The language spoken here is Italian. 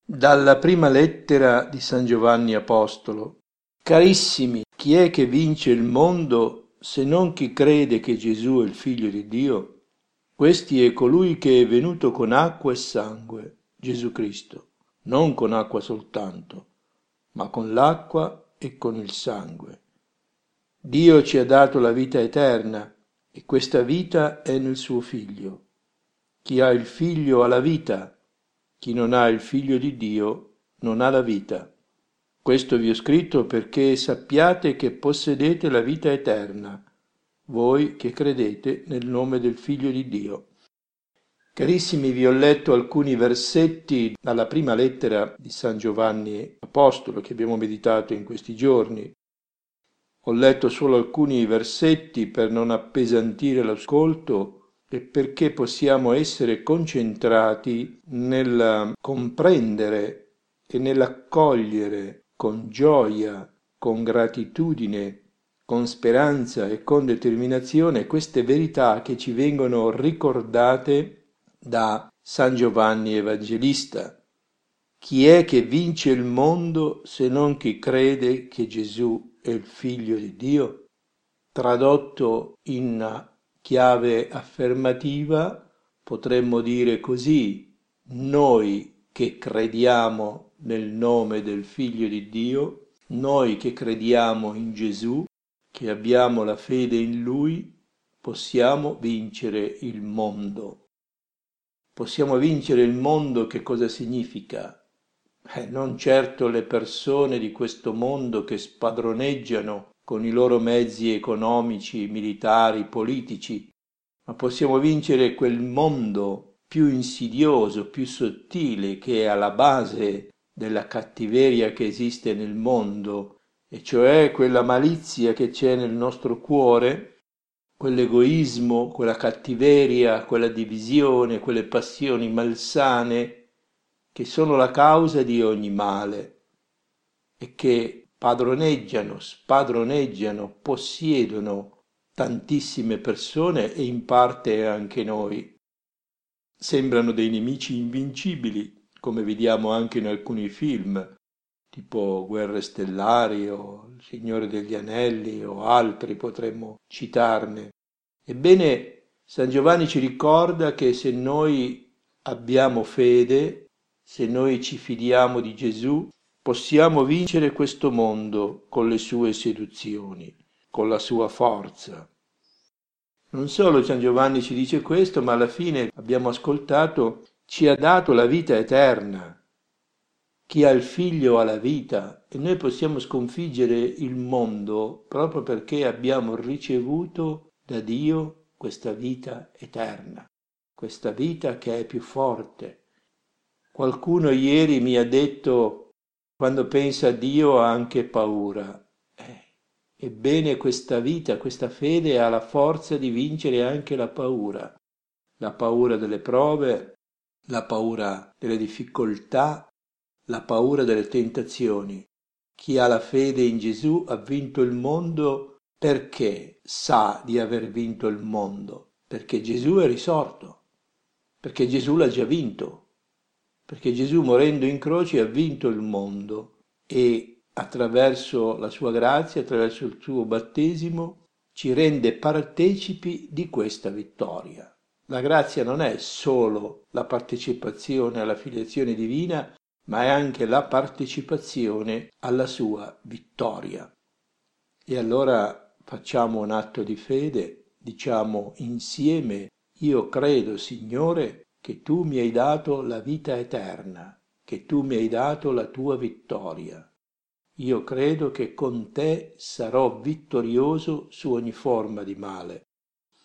Dalla prima lettera di San Giovanni Apostolo. Carissimi, chi è che vince il mondo se non chi crede che Gesù è il Figlio di Dio? Questi è colui che è venuto con acqua e sangue, Gesù Cristo, non con acqua soltanto, ma con l'acqua e con il sangue. Dio ci ha dato la vita eterna e questa vita è nel suo Figlio. Chi ha il Figlio ha la vita. Chi non ha il Figlio di Dio non ha la vita. Questo vi ho scritto perché sappiate che possedete la vita eterna, voi che credete nel nome del Figlio di Dio. Carissimi, vi ho letto alcuni versetti dalla prima lettera di San Giovanni Apostolo che abbiamo meditato in questi giorni. Ho letto solo alcuni versetti per non appesantire l'ascolto e perché possiamo essere concentrati nel comprendere e nell'accogliere con gioia, con gratitudine, con speranza e con determinazione queste verità che ci vengono ricordate da San Giovanni Evangelista. Chi è che vince il mondo se non chi crede che Gesù è il Figlio di Dio? Tradotto in chiave affermativa, potremmo dire così: noi che crediamo nel nome del Figlio di Dio, noi che crediamo in Gesù, che abbiamo la fede in Lui, possiamo vincere il mondo. Possiamo vincere il mondo che cosa significa? Non certo le persone di questo mondo che spadroneggiano con i loro mezzi economici, militari, politici, ma possiamo vincere quel mondo più insidioso, più sottile, che è alla base della cattiveria che esiste nel mondo, e cioè quella malizia che c'è nel nostro cuore, quell'egoismo, quella cattiveria, quella divisione, quelle passioni malsane che sono la causa di ogni male e che spadroneggiano, possiedono tantissime persone e in parte anche noi. Sembrano dei nemici invincibili, come vediamo anche in alcuni film, tipo Guerre Stellari o Il Signore degli Anelli o altri potremmo citarne. Ebbene, San Giovanni ci ricorda che se noi abbiamo fede, se noi ci fidiamo di Gesù, possiamo vincere questo mondo con le sue seduzioni, con la sua forza. Non solo San Giovanni ci dice questo, ma alla fine abbiamo ascoltato, ci ha dato la vita eterna. Chi ha il figlio ha la vita e noi possiamo sconfiggere il mondo proprio perché abbiamo ricevuto da Dio questa vita eterna, questa vita che è più forte. Qualcuno ieri mi ha detto, quando pensa a Dio ha anche paura. Ebbene questa vita, questa fede ha la forza di vincere anche la paura delle prove, la paura delle difficoltà, la paura delle tentazioni. Chi ha la fede in Gesù ha vinto il mondo perché sa di aver vinto il mondo, perché Gesù è risorto, perché Gesù l'ha già vinto, perché Gesù morendo in croce ha vinto il mondo e attraverso la sua grazia, attraverso il suo battesimo, ci rende partecipi di questa vittoria. La grazia non è solo la partecipazione alla filiazione divina, ma è anche la partecipazione alla sua vittoria. E allora facciamo un atto di fede, diciamo insieme: io credo, Signore, che tu mi hai dato la vita eterna, che tu mi hai dato la tua vittoria. Io credo che con te sarò vittorioso su ogni forma di male.